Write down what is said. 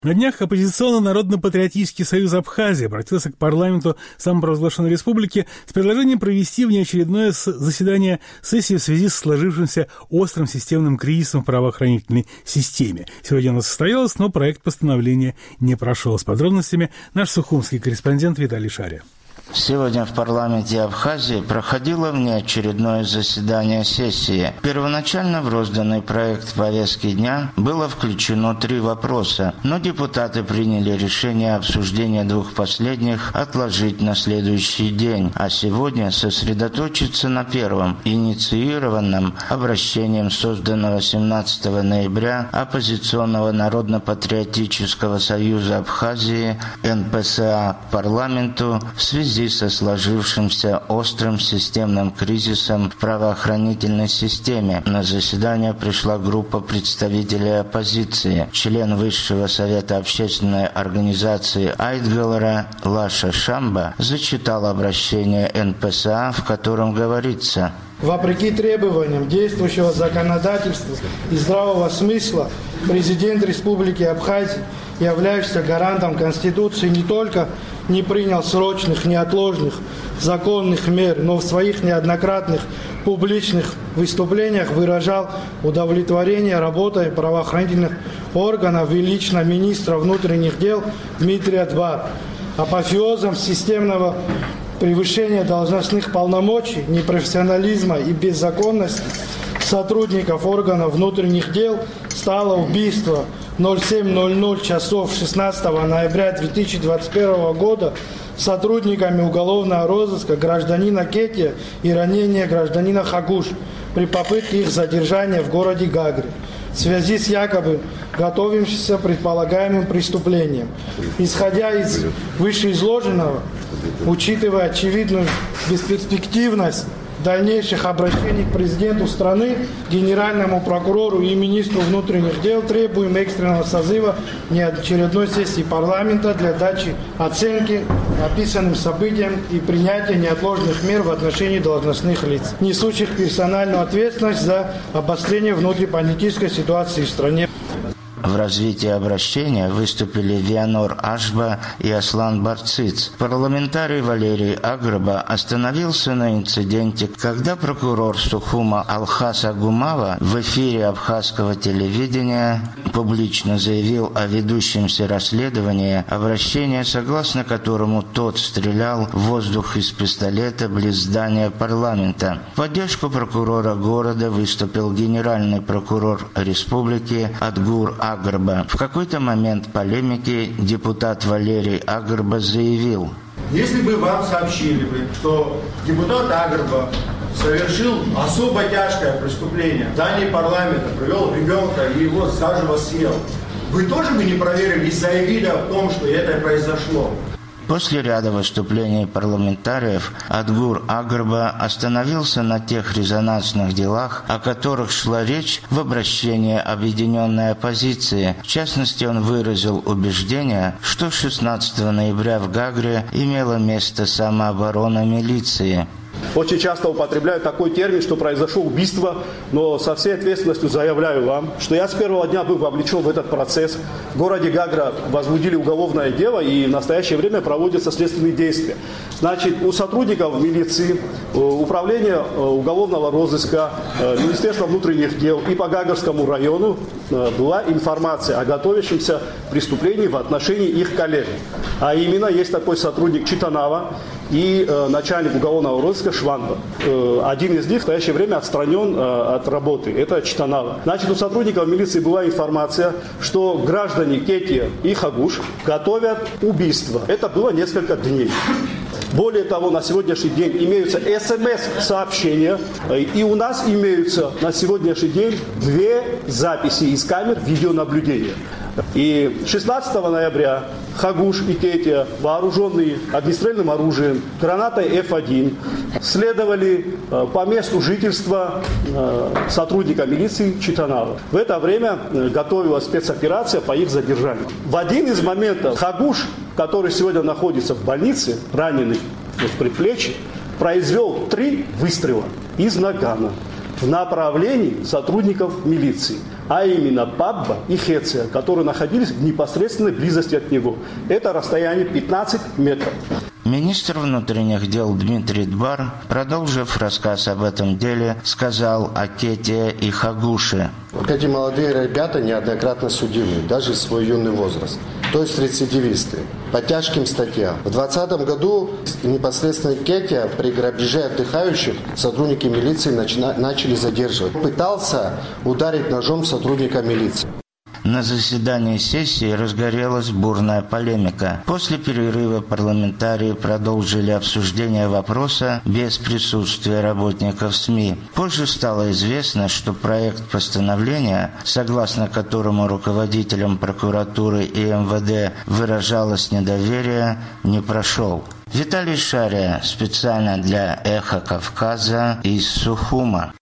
На днях Оппозиционно-народно-патриотический союз Абхазии обратился к парламенту самопровозглашенной республики с предложением провести внеочередное заседание сессии в связи с сложившимся острым системным кризисом в правоохранительной системе. Сегодня оно состоялось, но проект постановления не прошел. С подробностями наш сухумский корреспондент Виталий Шария. Сегодня в парламенте Абхазии проходило внеочередное заседание сессии. Первоначально в розданный проект повестки дня было включено 3 вопроса, но депутаты приняли решение обсуждения 2 последних отложить на следующий день, а сегодня сосредоточиться на первом, инициированном обращением созданного 17 ноября Оппозиционного народно-патриотического союза Абхазии НПСА к парламенту в связи со сложившимся острым системным кризисом в правоохранительной системе. На заседание пришла группа представителей оппозиции. Член Высшего совета общественной организации Айтгалара Лаша Шамба зачитал обращение НПСА, в котором говорится: «Вопреки требованиям действующего законодательства и здравого смысла, президент Республики Абхазия, являющийся гарантом Конституции, не только не принял срочных, неотложных, законных мер, но в своих неоднократных публичных выступлениях выражал удовлетворение работой правоохранительных органов и лично министра внутренних дел Дмитрия Двар. Апофеозом системного превышения должностных полномочий, непрофессионализма и беззаконности сотрудников органов внутренних дел стало убийство 07:00 часов 16 ноября 2021 года сотрудниками уголовного розыска гражданина Кетия и ранение гражданина Хагуш при попытке их задержания в городе Гагре в связи с якобы готовящимся предполагаемым преступлением. Исходя из вышеизложенного, учитывая очевидную бесперспективность дальнейших обращений к президенту страны, генеральному прокурору и министру внутренних дел, требуем экстренного созыва неочередной сессии парламента для дачи оценки описанным событиям и принятия неотложных мер в отношении должностных лиц, несущих персональную ответственность за обострение внутриполитической ситуации в стране». В развитии обращения выступили Вианор Ашба и Аслан Барциц. Парламентарий Валерий Аграба остановился на инциденте, когда прокурор Сухума Алхас Агумава в эфире абхазского телевидения публично заявил о ведущемся расследовании обращения, согласно которому тот стрелял в воздух из пистолета близ здания парламента. В поддержку прокурора города выступил генеральный прокурор республики Адгур Аграба. В какой-то момент полемики депутат Валерий Аграба заявил: «Если бы вам сообщили бы, что депутат Аграба совершил особо тяжкое преступление, в здании парламента привел ребенка и его заживо съел, вы тоже бы не проверили и заявили о том, что это произошло?» После ряда выступлений парламентариев Адгур Аграба остановился на тех резонансных делах, о которых шла речь в обращении объединенной оппозиции. В частности, он выразил убеждение, что 16 ноября в Гагре имела место самооборона милиции. Очень часто употребляют такой термин, что произошло убийство, но со всей ответственностью заявляю вам, что я с первого дня был вовлечен в этот процесс. В городе Гагра возбудили уголовное дело, и в настоящее время проводятся следственные действия. Значит, у сотрудников милиции, управления уголовного розыска, Министерства внутренних дел и по Гагарскому району была информация о готовящемся преступлении в отношении их коллег. А именно, есть такой сотрудник Читанава и начальник уголовного розыска Шванба. Один из них в настоящее время отстранен от работы. Это Читанава. Значит, у сотрудников милиции была информация, что граждане Кетия и Хагуш готовят убийство. Это было несколько дней. Более того, на сегодняшний день имеются СМС-сообщения, и у нас имеются на сегодняшний день 2 записи из камер видеонаблюдения. И 16 ноября Хагуш и Кетия, вооруженные огнестрельным оружием, гранатой F1, следовали по месту жительства сотрудника милиции Читанава. В это время готовилась спецоперация по их задержанию. В один из моментов Хагуш, который сегодня находится в больнице, раненый в предплечье, произвел 3 выстрела из нагана в направлении сотрудников милиции. а именно Пабба и Хеция, которые находились в непосредственной близости от него. Это расстояние 15 метров. Министр внутренних дел Дмитрий Дбар, продолжив рассказ об этом деле, сказал о Кете и Хагуше. Вот эти молодые ребята неоднократно судимы, даже в свой юный возраст. То есть рецидивисты, по тяжким статьям. В 2020 году непосредственно Кете при грабеже отдыхающих сотрудники милиции начали задерживать. Пытался ударить ножом сотрудника милиции. На заседании сессии разгорелась бурная полемика. После перерыва парламентарии продолжили обсуждение вопроса без присутствия работников СМИ. Позже стало известно, что проект постановления, согласно которому руководителям прокуратуры и МВД выражалось недоверие, не прошел. Виталий Шария специально для «Эхо Кавказа» из Сухума.